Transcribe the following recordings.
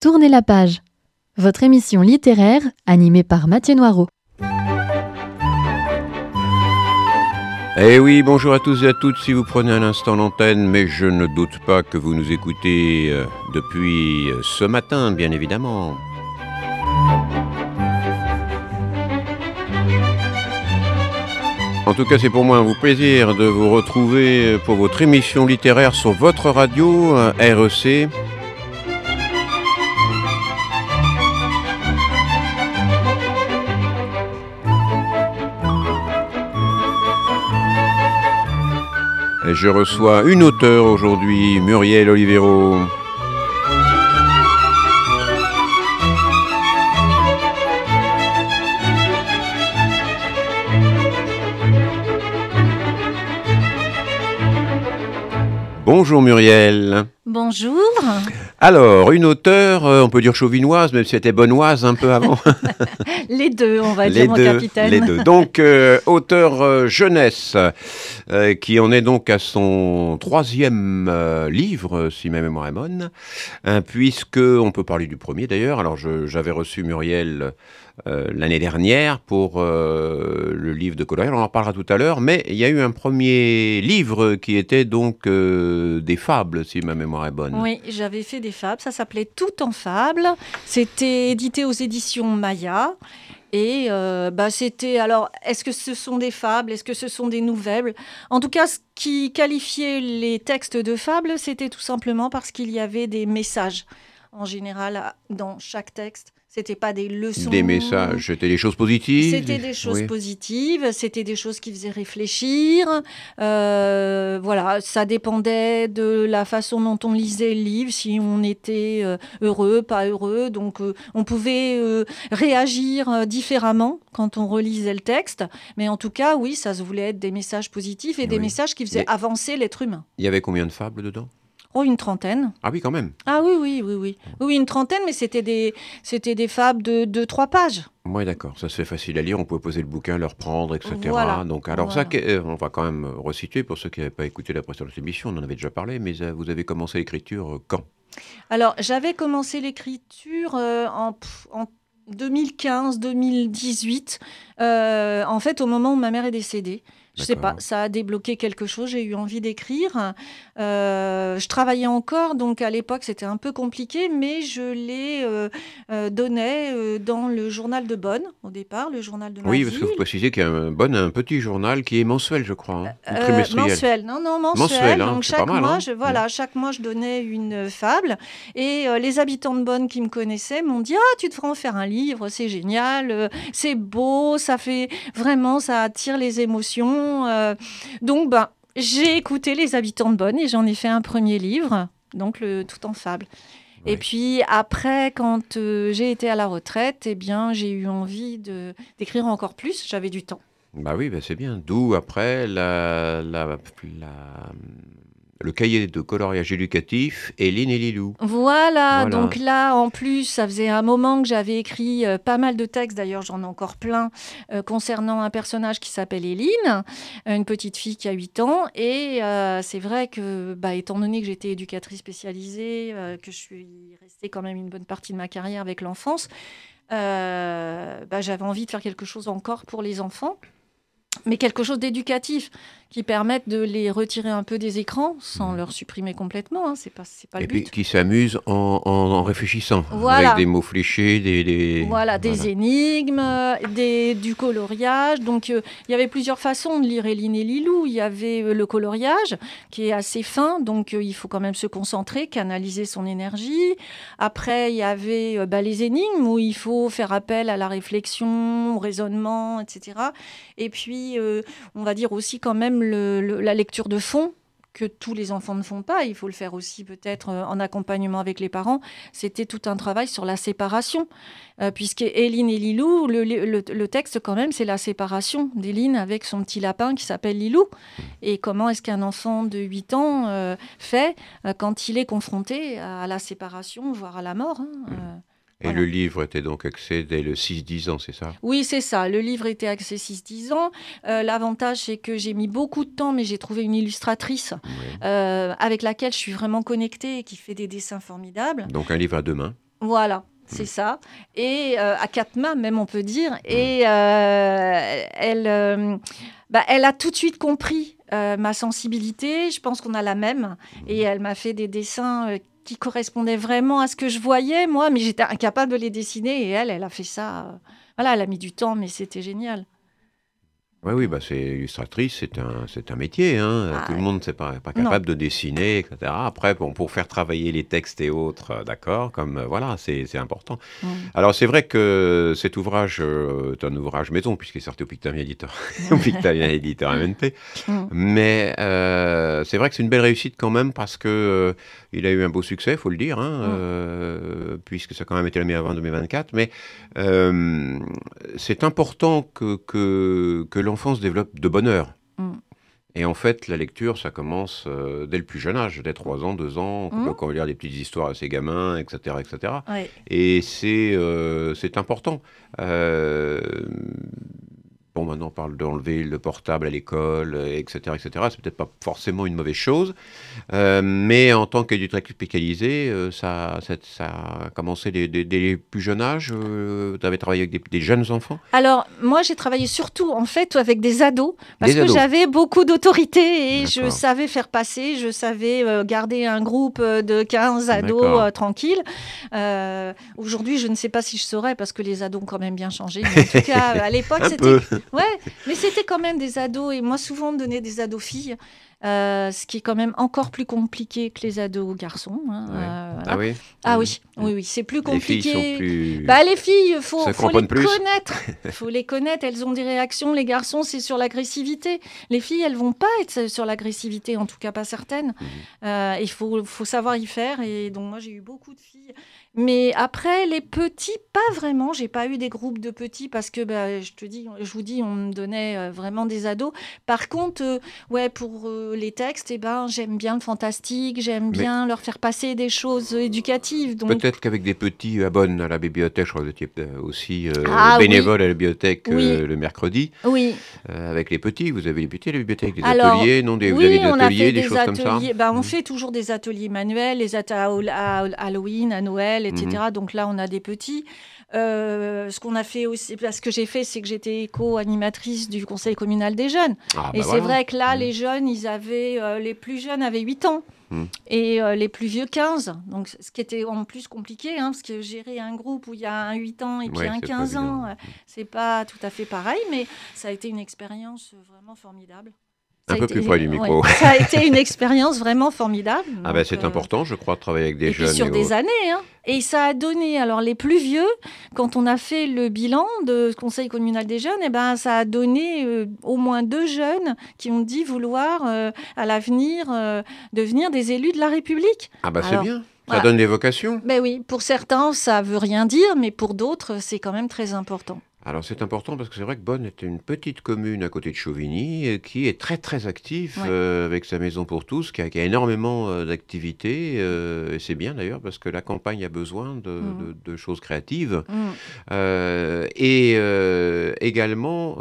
Tournez la page, votre émission littéraire animée par Mathieu Noireau. Eh oui, bonjour à tous et à toutes si vous prenez un instant l'antenne, mais je ne doute pas que vous nous écoutez depuis ce matin, bien évidemment. En tout cas, c'est pour moi un plaisir de vous retrouver pour votre émission littéraire sur votre radio, REC. Et je reçois une auteure aujourd'hui, Muriel Olivero. Bonjour Muriel. Bonjour. Alors, une auteure, on peut dire chauvinoise, même si c'était bonnoise un peu avant. Les deux, on va dire, mon capitaine. Les deux. Donc, auteur jeunesse, qui en est donc à son 3e livre, si ma mémoire est bonne, puisque on peut parler du premier d'ailleurs. Alors, j'avais reçu Muriel l'année dernière pour le livre de coloriage, on en reparlera tout à l'heure, mais il y a eu un premier livre qui était donc des fables, si ma mémoire est bonne. Oui, j'avais fait des fables, ça s'appelait Tout en fables, c'était édité aux éditions Maya, et c'était, alors, est-ce que ce sont des fables, est-ce que ce sont des nouvelles ? En tout cas, ce qui qualifiait les textes de fables, c'était tout simplement parce qu'il y avait des messages, en général, dans chaque texte. C'était pas des leçons. Des messages, c'était des choses positives. C'était des choses positives, c'était des choses qui faisaient réfléchir. Voilà, ça dépendait de la façon dont on lisait le livre, si on était heureux, pas heureux. Donc, on pouvait réagir différemment quand on relisait le texte. Mais en tout cas, oui, ça se voulait être des messages positifs et des messages qui faisaient avancer l'être humain. Il y avait combien de fables dedans ? Oh, une trentaine. Ah oui, quand même. Ah oui. Oui, une trentaine, mais c'était des fables de 2-3 pages. Oui, d'accord. Ça se fait facile à lire. On peut poser le bouquin, le reprendre, etc. Voilà. Donc, alors ça, on va quand même resituer pour ceux qui n'avaient pas écouté la précédente émission. On en avait déjà parlé, mais vous avez commencé l'écriture quand ? Alors, j'avais commencé l'écriture en 2015-2018, en fait, au moment où ma mère est décédée. Je sais pas, ça a débloqué quelque chose, j'ai eu envie d'écrire. Je travaillais encore, donc à l'époque c'était un peu compliqué, mais je les donnais dans le journal de Bonn, au départ, le journal de ma ville. Oui, parce que vous précisez qu'il y a un petit journal qui est mensuel, je crois, ou trimestriel. Mensuel, mensuel. Hein, donc c'est chaque pas mal, mois, hein. chaque mois je donnais une fable, et les habitants de Bonn qui me connaissaient m'ont dit « Ah, tu devrais en faire un livre, c'est génial, c'est beau, ça fait vraiment, ça attire les émotions. » Donc, j'ai écouté les habitants de Bonn et j'en ai fait un premier livre, donc le Tout en fable. Ouais. Et puis après, quand j'ai été à la retraite, j'ai eu envie d'écrire encore plus. J'avais du temps. Bah oui, c'est bien. D'où après le cahier de coloriage éducatif, Éline et Lilou. Voilà, donc là, en plus, ça faisait un moment que j'avais écrit pas mal de textes, d'ailleurs j'en ai encore plein, concernant un personnage qui s'appelle Éline, une petite fille qui a 8 ans, et c'est vrai que, étant donné que j'étais éducatrice spécialisée, que je suis restée quand même une bonne partie de ma carrière avec l'enfance, j'avais envie de faire quelque chose encore pour les enfants, mais quelque chose d'éducatif qui permette de les retirer un peu des écrans sans leur supprimer complètement, hein, c'est pas le but. Et puis qui s'amusent en réfléchissant, voilà. Avec des mots fléchés, des énigmes, du coloriage. Donc il y avait plusieurs façons de lire Éline et Lilou. Il y avait le coloriage qui est assez fin, donc il faut quand même se concentrer, canaliser son énergie. Après il y avait les énigmes où il faut faire appel à la réflexion, au raisonnement, etc. Et puis on va dire aussi quand même la lecture de fond, que tous les enfants ne font pas. Il faut le faire aussi peut-être en accompagnement avec les parents. C'était tout un travail sur la séparation. Puisque Éline et Lilou, le texte quand même, c'est la séparation d'Éline avec son petit lapin qui s'appelle Lilou. Et comment est-ce qu'un enfant de 8 ans fait quand il est confronté à la séparation, voire à la mort, hein, Et voilà. Le livre était donc axé dès le 6-10 ans, c'est ça ? Oui, c'est ça. Le livre était axé 6-10 ans. L'avantage, c'est que j'ai mis beaucoup de temps, mais j'ai trouvé une illustratrice avec laquelle je suis vraiment connectée et qui fait des dessins formidables. Donc un livre à 2 mains ? Voilà, c'est ça. Et à quatre mains, même, on peut dire. Et elle a tout de suite compris ma sensibilité. Je pense qu'on a la même. Et elle m'a fait des dessins qui correspondaient vraiment à ce que je voyais, moi. Mais j'étais incapable de les dessiner. Et elle a fait ça. Voilà, elle a mis du temps, mais c'était génial. Oui, c'est illustratrice, c'est un métier. Hein. Tout le monde n'est pas capable de dessiner, etc. Après, pour faire travailler les textes et autres, d'accord, voilà, c'est important. Alors, c'est vrai que cet ouvrage est un ouvrage maison, puisqu'il est sorti au Pictavien Éditeur, au Pictavien Éditeur MNP. Mais c'est vrai que c'est une belle réussite quand même, parce que il a eu un beau succès, il faut le dire, puisque ça a quand même été la meilleure vente de 2024. Mais c'est important que l'enfant se développe de bonne heure. Et en fait, la lecture, ça commence dès le plus jeune âge, dès 3 ans, 2 ans, quand on veut lire des petites histoires à ses gamins, etc. etc. Ouais. Et c'est important. Bon, maintenant, on parle d'enlever le portable à l'école, etc., etc. C'est peut-être pas forcément une mauvaise chose. Mais en tant qu'éducatrice spécialisée, ça a commencé dès les plus jeunes âges. Tu avais travaillé avec des jeunes enfants? Alors, moi, j'ai travaillé surtout, en fait, avec des ados, parce que j'avais beaucoup d'autorité et je savais faire passer, je savais garder un groupe de 15 ados tranquilles. Aujourd'hui, je ne sais pas si je saurais, parce que les ados ont quand même bien changé. Mais en tout cas, à l'époque, c'était... Ouais, mais c'était quand même des ados. Et moi, souvent, on me donnait des ados filles. Ce qui est quand même encore plus compliqué que les ados garçons. Voilà. Ah oui. Oui, c'est plus compliqué. Les filles sont plus... les filles, faut les plus. connaître. Faut les connaître. Elles ont des réactions. Les garçons, c'est sur l'agressivité. Les filles, elles vont pas être sur l'agressivité, en tout cas pas certaines. Il faut savoir y faire. Et donc moi, j'ai eu beaucoup de filles. Mais après, les petits, pas vraiment. J'ai pas eu des groupes de petits parce que, je vous dis, on me donnait vraiment des ados. Par contre, pour les textes, j'aime bien le fantastique, j'aime bien leur faire passer des choses éducatives. Donc... Peut-être qu'avec des petits abonnent à la bibliothèque, je crois que vous étiez aussi bénévole à la bibliothèque le mercredi. Oui. Avec les petits, vous avez les petits à la bibliothèque, des ateliers, non, vous avez des ateliers, des choses comme ça. On fait toujours des ateliers manuels, les ateliers à Halloween, à Noël, etc. Donc là, on a des petits. Ce qu'on a fait aussi, ce que j'ai fait, c'est que j'étais co-animatrice du conseil communal des jeunes. C'est vrai que là, les jeunes, les plus jeunes avaient 8 ans. Et les plus vieux 15. Donc, ce qui était en plus compliqué, parce que gérer un groupe où il y a un 8 ans et puis un 15 ans, c'est pas tout à fait pareil, mais ça a été une expérience vraiment formidable. Un peu plus près du micro. Ça a été une expérience vraiment formidable. C'est important, je crois, de travailler avec des jeunes. Et sur des années. Et ça a donné, alors les plus vieux, quand on a fait le bilan de conseil communal des jeunes, ça a donné au moins 2 jeunes qui ont dit vouloir à l'avenir devenir des élus de la République. C'est bien. Ça donne des vocations. Oui, pour certains, ça veut rien dire, mais pour d'autres, c'est quand même très important. Alors c'est important parce que c'est vrai que Bonne est une petite commune à côté de Chauvigny qui est très très active avec sa maison pour tous, qui a énormément d'activités et c'est bien d'ailleurs parce que la campagne a besoin de choses créatives et également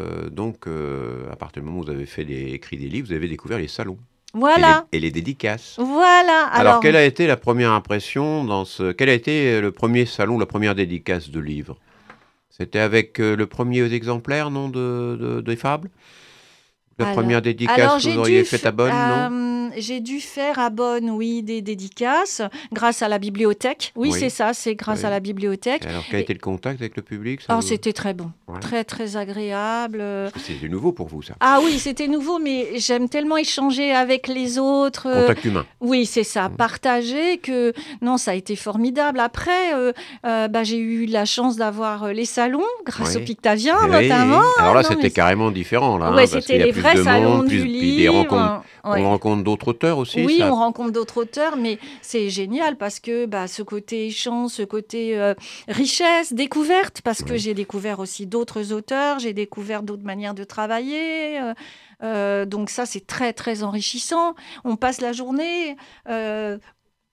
à partir du moment où vous avez écrit des livres, vous avez découvert les salons. Voilà. Et les dédicaces. Voilà. Alors, quelle a été la première impression quel a été le premier salon, la première dédicace de livres? C'était avec le premier exemplaire, non, des fables? Première dédicace que vous auriez faite à Bonne, non? J'ai dû faire à Bonne, des dédicaces, grâce à la bibliothèque. Oui, c'est ça, c'est grâce à la bibliothèque. Alors, quel était le contact avec le public? C'était très bon, très, très agréable. C'était nouveau pour vous, ça? Ah oui, c'était nouveau, mais j'aime tellement échanger avec les autres. Contact humain. Oui, c'est ça, partager, que non, ça a été formidable. Après, j'ai eu la chance d'avoir les salons, grâce au Pictavien, notamment. Alors là, c'était carrément différent, là. Oui, c'était les vrais salons du livre. Puis des rencontres. On rencontre d'autres auteurs aussi. Oui, on rencontre d'autres auteurs, mais c'est génial parce que ce côté échange, ce côté richesse, découverte, parce que j'ai découvert aussi d'autres auteurs, j'ai découvert d'autres manières de travailler. Donc ça, c'est très, très enrichissant. On passe la journée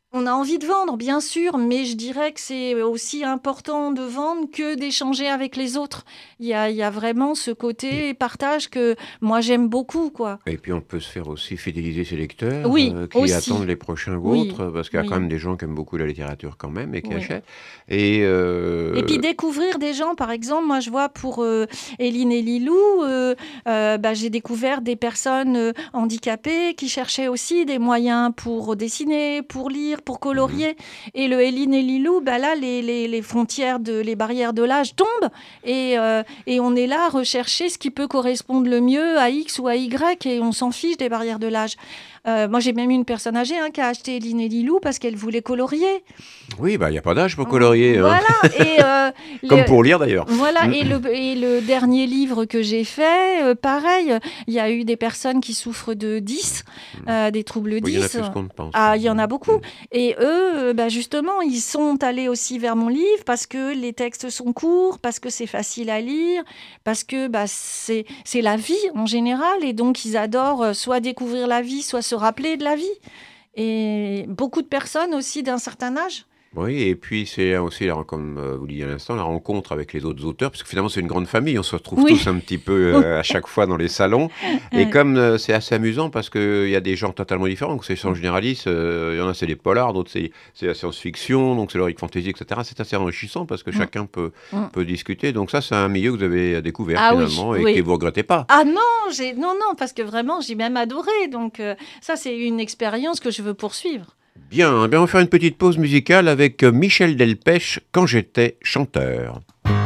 On a envie de vendre, bien sûr, mais je dirais que c'est aussi important de vendre que d'échanger avec les autres. Il y a vraiment ce côté partage que moi j'aime beaucoup, quoi. Et puis on peut se faire aussi fidéliser ses lecteurs Oui, qui aussi. attendent les prochains Oui, vôtres, parce qu'il y a oui. quand même des gens qui aiment beaucoup la littérature quand même et qui Oui. achètent. Et puis découvrir des gens, par exemple, moi je vois pour Éline et Lilou, j'ai découvert des personnes handicapées qui cherchaient aussi des moyens pour dessiner, pour lire, pour colorier. Et le Éline et Lilou, là les frontières, les barrières de l'âge tombent et on est là à rechercher ce qui peut correspondre le mieux à X ou à Y et on s'en fiche des barrières de l'âge. Moi, j'ai même une personne âgée qui a acheté Éline et Lilou parce qu'elle voulait colorier. oui, il n'y a pas d'âge pour colorier. Voilà. Et, Comme pour lire d'ailleurs. Voilà. Et le dernier livre que j'ai fait, pareil, il y a eu des personnes qui souffrent de 10, des troubles 10. Il y en a plus qu'on ne pense. Ah, il y en a beaucoup. Et eux, justement, ils sont allés aussi vers mon livre parce que les textes sont courts, parce que c'est facile à lire, parce que c'est la vie en général. Et donc, ils adorent soit découvrir la vie, soit se rappeler de la vie. Et beaucoup de personnes aussi d'un certain âge. Oui, et puis c'est aussi, comme vous le disiez à l'instant, la rencontre avec les autres auteurs, parce que finalement c'est une grande famille, on se retrouve tous un petit peu à chaque fois dans les salons. Et comme c'est assez amusant, parce qu'il y a des genres totalement différents, donc c'est des genres généralistes, il y en a c'est des polars, d'autres c'est la science-fiction, donc c'est l'heroic fantasy, etc. C'est assez enrichissant parce que chacun peut discuter. Donc ça, c'est un milieu que vous avez découvert finalement et que vous ne regrettez pas. Ah non, non, parce que vraiment, j'ai même adoré. Donc ça, c'est une expérience que je veux poursuivre. Bien, on va faire une petite pause musicale avec Michel Delpech, Quand j'étais chanteur.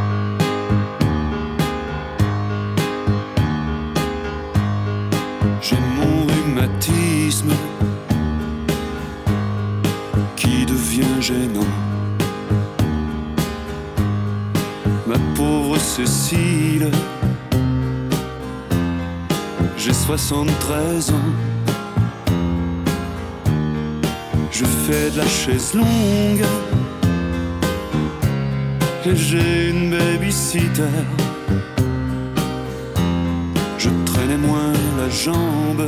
J'ai mon rhumatisme qui devient gênant. Ma pauvre Cécile, j'ai 73 ans. Je fais de la chaise longue et j'ai une babysitter. Je traînais moins la jambe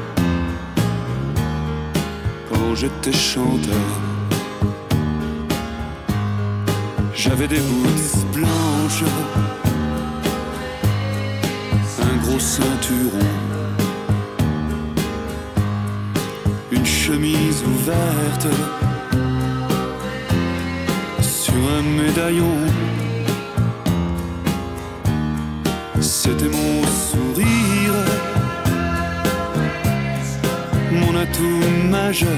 quand j'étais chanteur. J'avais des boots blanches, un gros ceinturon, une chemise ouverte sur un médaillon. C'était mon sourire, mon atout majeur.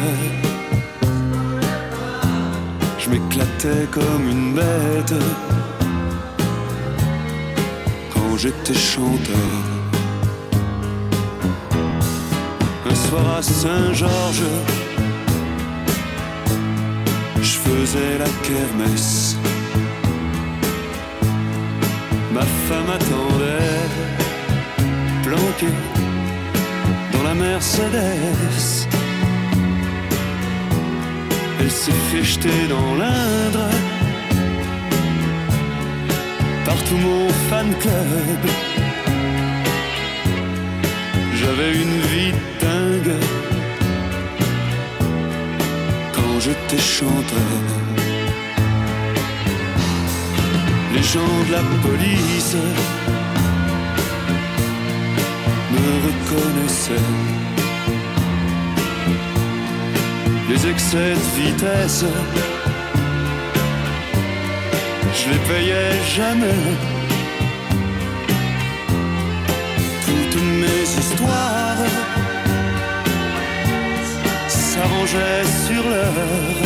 Je m'éclatais comme une bête quand j'étais chanteur. Un soir à Saint-Georges, je faisais la kermesse. Ma femme attendait, planquée dans la Mercedes. Elle s'est fait jeter dans l'Indre par tout mon fan club. J'avais une vie dingue quand j'étais chanteur. Les gens de la police me reconnaissaient. Les excès de vitesse, je les payais jamais. Toutes mes histoires s'arrangeaient sur l'heure.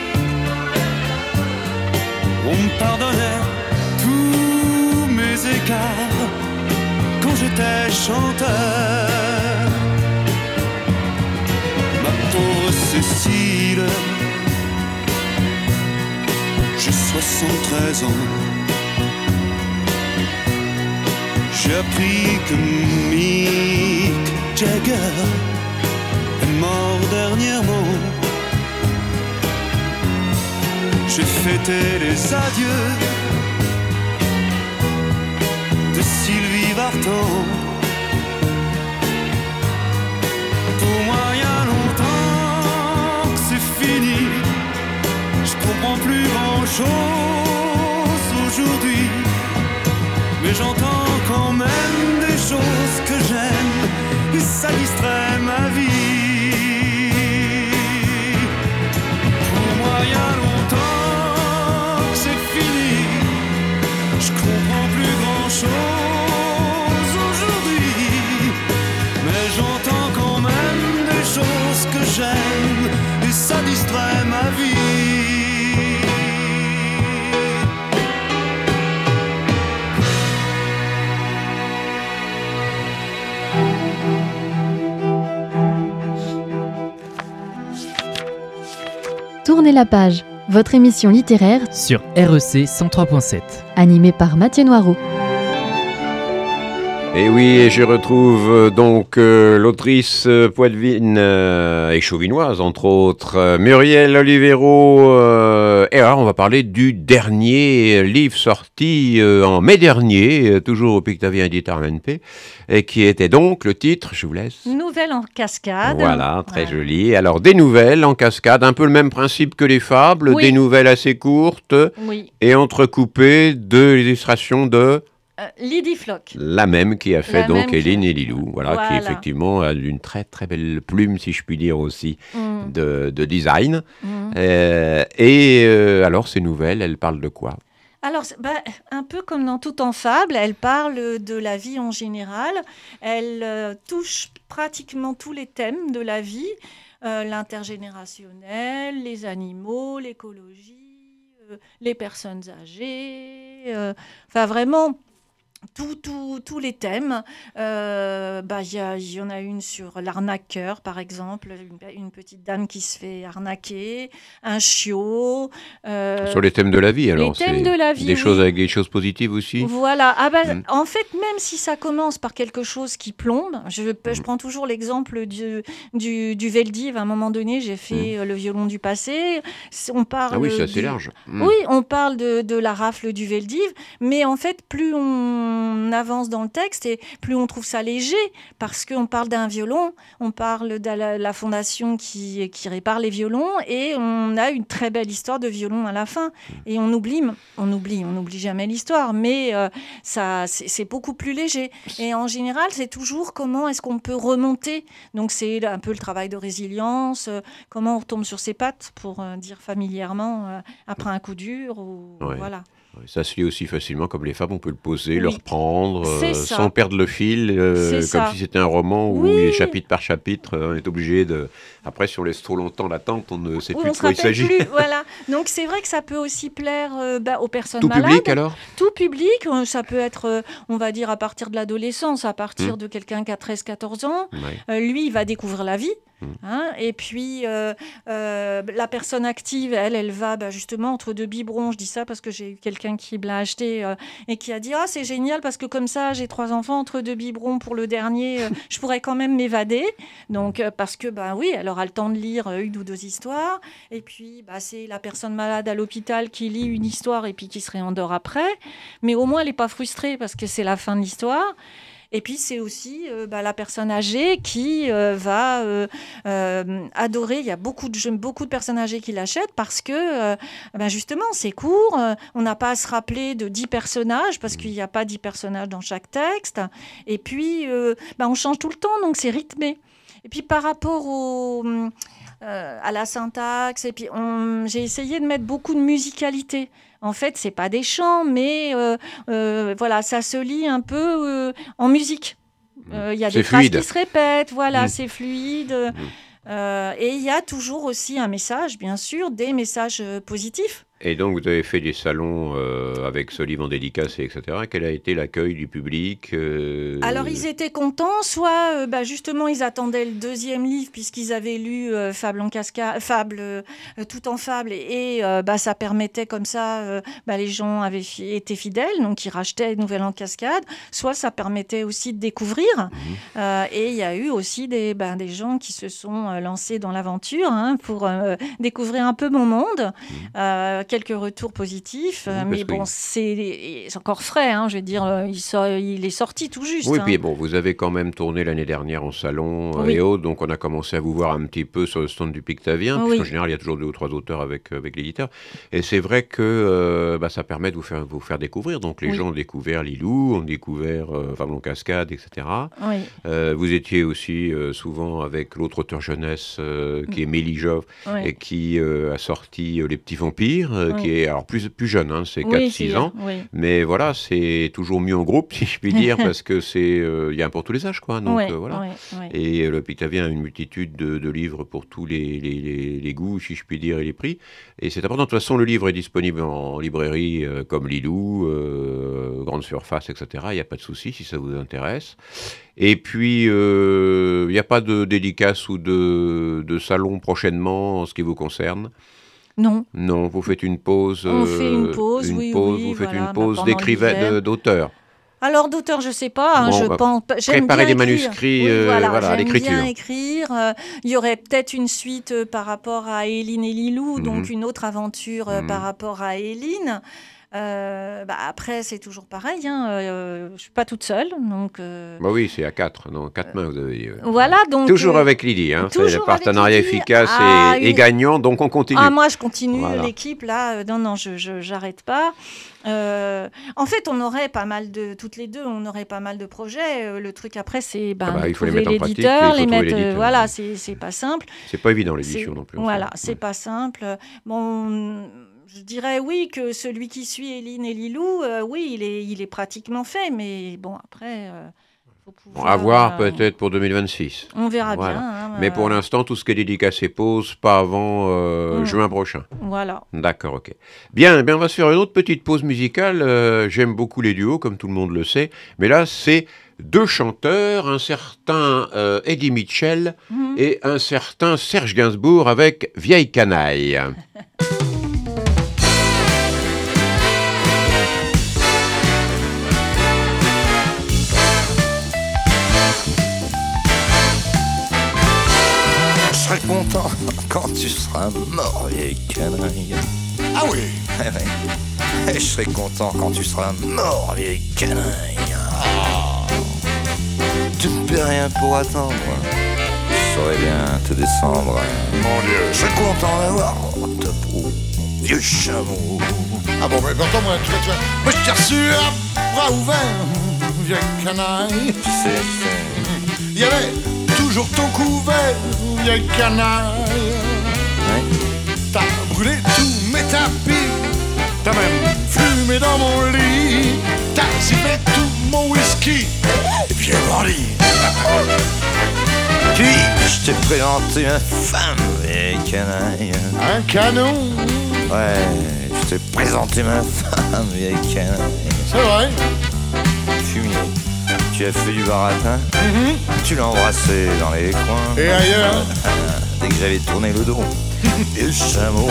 On me pardonnait tous mes écarts quand j'étais chanteur. Ma pauvre Cécile, j'ai 73 ans. J'ai appris que Mick Jagger est mort dernièrement. J'ai fêté les adieux de Sylvie Vartan. Pour moi, il y a longtemps que c'est fini. grand-chose aujourd'hui, mais j'entends quand même des choses que j'aime, et ça distrait ma vie. Pour moi, il y a longtemps que c'est fini, je comprends plus grand-chose aujourd'hui, mais j'entends quand même des choses que j'aime, et ça distrait ma vie. Tournez la page, votre émission littéraire sur REC 103.7. animée par Mathieu Noireau. Et oui, et je retrouve donc l'autrice poitevine et chauvinoise, entre autres, Muriel Olivero. Et alors, on va parler du dernier livre sorti en mai dernier, toujours au Pictavia Editor MNP, et qui était donc le titre, je vous laisse. Nouvelles en cascade. Voilà, très joli. Alors, des nouvelles en cascade, un peu le même principe que les fables, Oui. des nouvelles assez courtes Oui. et entrecoupées de l'illustration de... Lydie Flock. La même qui a fait La donc même qui Hélène a- et Lilou, voilà, qui Voilà. effectivement a une très très belle plume, si je puis dire aussi, Mm. de design. Mm. Alors ces nouvelles, elles parlent de quoi? Alors, un peu comme dans Tout en fable, elle parle de la vie en général. Elle touche pratiquement tous les thèmes de la vie, l'intergénérationnel, les animaux, l'écologie, les personnes âgées. Enfin, vraiment... Tous les thèmes. Il y en a une sur l'arnaqueur, par exemple, une petite dame qui se fait arnaquer, un chiot. Sur les thèmes de la vie, alors. Les thèmes c'est de la vie, des oui. choses avec des choses positives aussi. Voilà. En fait, même si ça commence par quelque chose qui plombe, je prends toujours l'exemple du Veldiv. À un moment donné, j'ai fait le violon du passé. On parle Ah oui, c'est assez large. Oui, on parle de la rafle du Veldiv, mais en fait, plus on avance dans le texte et plus on trouve ça léger, parce qu'on parle d'un violon, on parle de la fondation qui répare les violons, et on a une très belle histoire de violon à la fin. Et on n'oublie jamais l'histoire, mais c'est beaucoup plus léger. Et en général, c'est toujours comment est-ce qu'on peut remonter. Donc c'est un peu le travail de résilience, comment on retombe sur ses pattes, pour dire familièrement, après un coup dur, ou Ouais. voilà. Ouais, ça se lit aussi facilement comme les fables, on peut le poser, Oui. le reprendre, C'est ça. sans perdre le fil, C'est comme ça. si c'était un roman où, Oui. chapitre par chapitre, on est obligé de... Après, si on laisse trop longtemps l'attente, on ne sait Oui, plus on de se quoi il rappelle s'agit. plus, voilà. Donc c'est vrai que ça peut aussi plaire aux personnes Tout malades. public alors? Tout public, ça peut être, on va dire, à partir de l'adolescence, à partir de quelqu'un qui a 13-14 ans. Ouais. Lui, il va découvrir la vie. Et puis, la personne active, elle va justement entre deux biberons. Je dis ça parce que j'ai eu quelqu'un qui me l'a acheté et qui a dit « Ah, c'est génial parce que comme ça, j'ai 3 enfants, entre deux biberons pour le dernier, je pourrais quand même m'évader. » Donc, parce que, oui, elle aura le temps de lire une ou deux histoires. Et puis, c'est la personne malade à l'hôpital qui lit une histoire et puis qui se réendort après. Mais au moins, elle n'est pas frustrée parce que c'est la fin de l'histoire. Et puis, c'est aussi la personne âgée qui va adorer. Il y a beaucoup de personnes âgées qui l'achètent parce que, justement, c'est court. On n'a pas à se rappeler de 10 personnages parce qu'il n'y a pas 10 personnages dans chaque texte. Et puis, on change tout le temps, donc c'est rythmé. Et puis, par rapport à la syntaxe, et puis j'ai essayé de mettre beaucoup de musicalité. En fait, c'est pas des chants, mais voilà, ça se lit un peu en musique. Il y a des phrases qui se répètent, voilà, c'est fluide. Et il y a toujours aussi un message, bien sûr, des messages positifs. Et donc, vous avez fait des salons avec ce livre en dédicace, etc. Quel a été l'accueil du public Alors, ils étaient contents. Soit, justement, ils attendaient le deuxième livre, puisqu'ils avaient lu Fable en cascade, Tout en fable. Et ça permettait comme ça, les gens avaient été fidèles, donc ils rachetaient Nouvelles en cascade. Soit, ça permettait aussi de découvrir. Et il y a eu aussi des gens qui se sont lancés dans l'aventure pour découvrir un peu mon monde, quelques retours positifs, Oui, mais parce bon, que- c'est encore frais, hein, je veux dire, il est sorti tout juste. Oui, hein. puis bon, vous avez quand même tourné l'année dernière en salon Oui. et autres, donc on a commencé à vous voir un petit peu sur le stand du Pictavien, Oui. puisqu'en général, il y a toujours 2 ou 3 auteurs avec l'éditeur. Et c'est vrai que ça permet de vous faire découvrir. Donc les Oui. gens ont découvert Lilou, ont découvert Fablon Cascade, etc. Oui. Vous étiez aussi souvent avec l'autre auteur jeunesse qui est Mélie Jove Oui. et qui a sorti Les Petits Vampires, Oui. qui est alors plus jeune, hein, c'est Oui, 4-6 ans. Oui. Mais voilà, c'est toujours mieux en groupe, si je puis dire, parce que il y a un pour tous les âges, quoi. Donc Oui, voilà. oui, oui. Et le Pictavien a une multitude de livres pour tous les goûts, si je puis dire, et les prix. Et c'est important. De toute façon, le livre est disponible en librairie comme Lilou, Grande Surface, etc. Il n'y a pas de souci si ça vous intéresse. Et puis, il n'y a pas de dédicace ou de salon prochainement en ce qui vous concerne. Non. Non, vous faites une pause. On fait une pause, oui, vous faites voilà, une pause pendant d'écrivain, l'hiver. d'auteur. Alors d'auteur, je sais pas. Hein, Bon, je bah, pense. J'aime préparer bien des écrire. manuscrits, Oui, voilà, à j'aime l'écriture. bien écrire. Il y aurait peut-être une suite par rapport à Éline et Lilou, donc une autre aventure par rapport à Éline. Après, c'est toujours pareil. Hein, je suis pas toute seule, donc. Bah oui, c'est à 4. Non, 4 mains, vous avez dit. Voilà, donc. Toujours avec Lydie, hein. C'est toujours le partenariat avec Lydie. efficace Ah, et gagnant, donc on continue. Ah, moi, je continue. Voilà. L'équipe, là, non, j'arrête pas. En fait, on aurait pas mal toutes les deux, on aurait pas mal de projets. Le truc après, c'est il faut les trouver mettre en pratique, l'éditeur, il faut les trouver mettre. l'éditeur. Voilà, c'est pas simple. C'est pas évident l'édition non plus. Voilà, c'est pas simple. Bon, je dirais oui que celui qui suit Éline et Lilou, oui, il est pratiquement fait, mais bon, après. Faut pouvoir, À voir peut-être pour 2026. On verra Voilà. bien. Hein, Mais pour l'instant, tout ce qui est dédicacé pause, pas avant juin prochain. Voilà. D'accord, ok. Bien, on va se faire une autre petite pause musicale. J'aime beaucoup les duos, comme tout le monde le sait. Mais là, c'est 2 chanteurs, un certain Eddie Mitchell et un certain Serge Gainsbourg avec Vieille Canaille. Je serai content quand tu seras mort, vieille canaille. Ah oui. Et je serai content quand tu seras mort, vieille canaille. Tu ne peux rien pour attendre. Je saurais bien te descendre. Mon Dieu. Je serai content d'avoir ta peau, vieux chameau. Ah bon, mais pourtant, moi, tu vois. Moi, je t'ai reçu à bras ouverts, vieille canaille. Tu sais, Il y avait toujours ton couvert, vieille canaille. T'as brûlé tous mes tapis, t'as même fumé dans mon lit, t'as sifflé tout mon whisky, et puis j'ai grandi. Puis, je t'ai présenté ma femme, vieille canaille. Un canon, Ouais, je t'ai présenté ma femme, vieille canaille. c'est vrai. Fumier, tu as fait du baratin, tu l'as embrassé dans les coins. Et ailleurs, Dès que j'avais tourné le dos, et le chameau.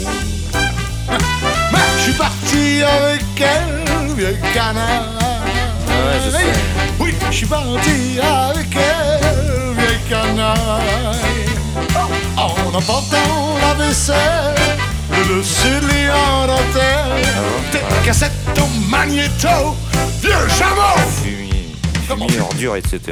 bah, je suis parti avec elle, vieille canaille. Ouais, je sais. Oui, je suis parti avec elle, vieille canaille. En emportant la vaisselle, le CD en dentelle, tes cassettes au magnéto, vieux chameau. Fumier, ordure, etc.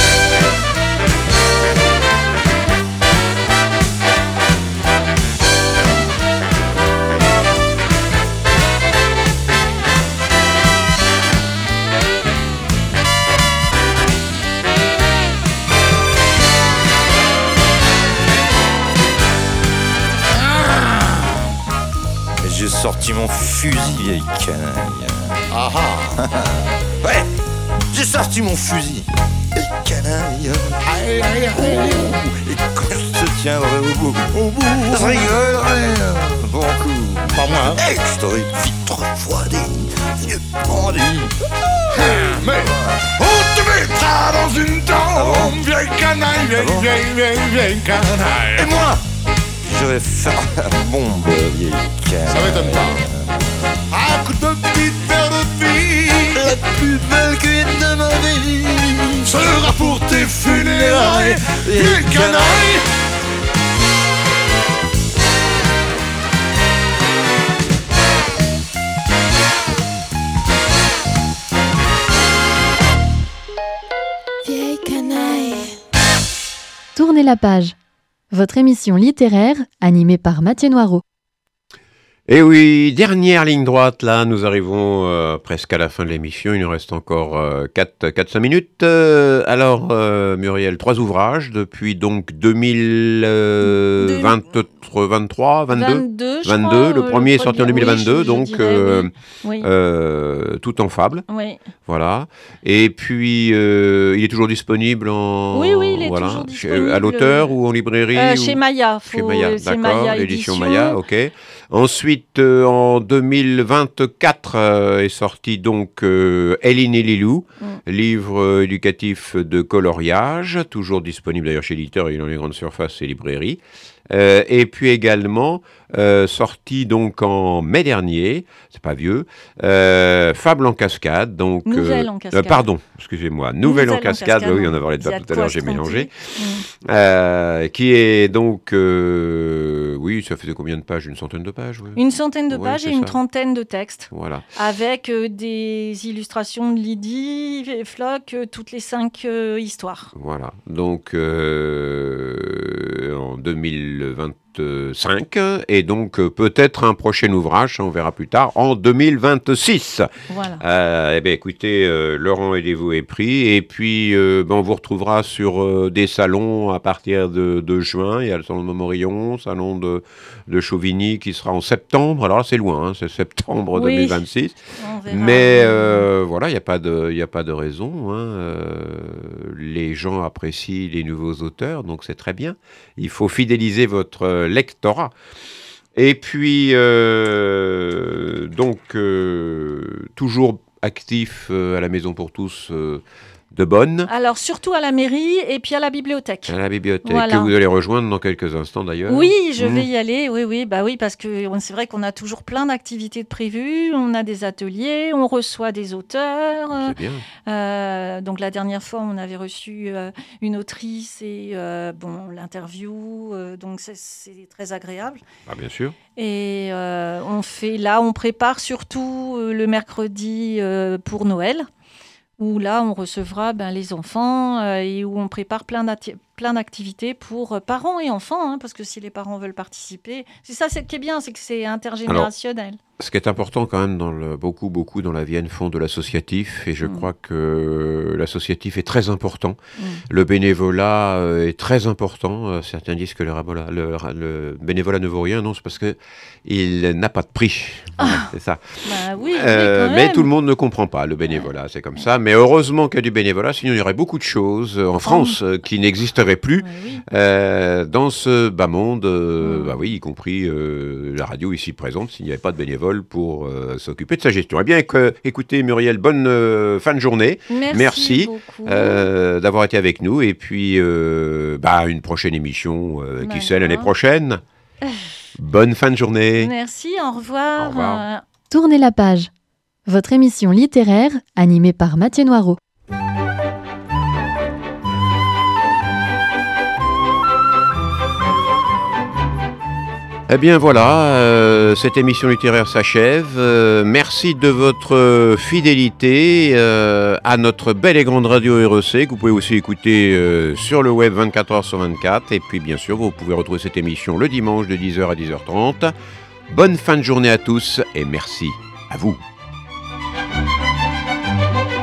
Et j'ai sorti mon fusil, vieille canaille. Ah ah, Ouais, j'ai sorti mon fusil, vieille canaille. aïe aïe aïe, Et quand je te tiendrai au bout, je rigolerai beaucoup. pas moi. Et je t'aurais vite refroidi, vieux bandit. Mais on te mettra dans une tombe, vieille canaille, vieille Et canaille. moi, je vais faire la bombe, vieille canaille. Ça m'étonne pas. Un coup de petite verre de vie, La plus belle cuite de ma vie sera pour tes funérailles, vieille canaille. Tournez la page. Votre émission littéraire animée par Mathieu Noireau. Et oui, dernière ligne droite, là, nous arrivons presque à la fin de l'émission, il nous reste encore 4-5 minutes. Alors, Muriel, 3 ouvrages depuis donc 2023, 22, le premier est sorti en 2022, oui, donc oui. Tout en fable. Oui. Voilà. Et puis, il est toujours disponible en... Oui, il est toujours disponible. À l'auteur ou en librairie Chez Maya. Chez Maya, d'accord, Maya l'édition Maya, ok. Ensuite, en 2024, est sorti donc Eline et Lilou, livre éducatif de coloriage, toujours disponible d'ailleurs chez l'éditeur et dans les grandes surfaces et librairies. Et puis également, sorti donc en mai dernier, c'est pas vieux, Fable en cascade. Donc, Nouvelle en cascade. Pardon, excusez-moi, Nouvelle en cascade, oui, on en a parlé de ça tout à l'heure, j'ai mélangé. Qui est donc, oui, ça faisait combien de pages? Une centaine de pages, oui. Une centaine de pages et une trentaine de textes. Voilà. Avec des illustrations de Lydie et Floch, toutes les 5 histoires. Voilà, donc en 2025 et donc peut-être un prochain ouvrage, on verra plus tard, en 2026. Voilà. Eh bien, écoutez, Laurent Aidez-vous est pris et puis on vous retrouvera sur des salons à partir de juin. Il y a le salon de Montmorillon, salon de Chauvigny qui sera en septembre. Alors là, c'est loin, hein, c'est septembre 2026. Mais voilà, il n'y a pas de raison. Hein. Les gens apprécient les nouveaux auteurs, donc c'est très bien. Il faut fidéliser votre lectorat. Et puis, toujours actif à la Maison pour tous de Bonn. Alors, surtout à la mairie et puis à la bibliothèque. À la bibliothèque, voilà. Que vous allez rejoindre dans quelques instants d'ailleurs. Oui, je vais y aller, oui, parce que c'est vrai qu'on a toujours plein d'activités de prévues, on a des ateliers, on reçoit des auteurs. C'est bien. Donc la dernière fois, on avait reçu une autrice et l'interview, donc c'est très agréable. Ah, bien sûr. Et on prépare surtout le mercredi pour Noël, où là, on recevra les enfants et où on prépare plein d'activités pour parents et enfants, hein, parce que si les parents veulent participer, c'est ça qui est bien, c'est que c'est intergénérationnel. Alors, ce qui est important quand même beaucoup dans la Vienne font de l'associatif, et je crois que l'associatif est très important. Le bénévolat est très important. Certains disent que le bénévolat ne vaut rien. Non, c'est parce qu'il n'a pas de prix. Voilà, c'est ça. Oui, mais tout le monde ne comprend pas le bénévolat, c'est comme ça. Mais heureusement qu'il y a du bénévolat, sinon il y aurait beaucoup de choses en France qui n'existeraient plus dans ce bas monde, y compris la radio ici présente, s'il n'y avait pas de bénévoles pour s'occuper de sa gestion. Eh bien, écoutez Muriel, bonne fin de journée. Merci d'avoir été avec nous. Et puis, une prochaine émission, qui sait, l'année prochaine. Bonne fin de journée. Merci, au revoir. Au revoir. Tournez la page. Votre émission littéraire animée par Mathieu Noireau. Eh bien voilà, cette émission littéraire s'achève. Merci de votre fidélité à notre belle et grande radio REC, que vous pouvez aussi écouter sur le web 24h/24. Et puis bien sûr, vous pouvez retrouver cette émission le dimanche de 10h à 10h30. Bonne fin de journée à tous et merci à vous.